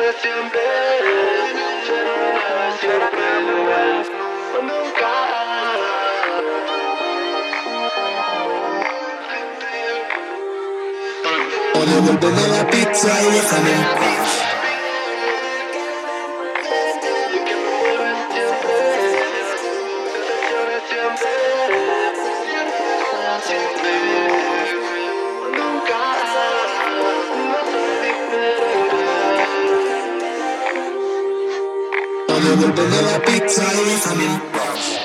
siempre, siempre, nunca. Oye, devuélveme la pizza y déjame en paz. Y que me vuelves siempre, siempre, siempre, nunca. No soy diferente. Oye, devuélveme la pizza y déjame en paz.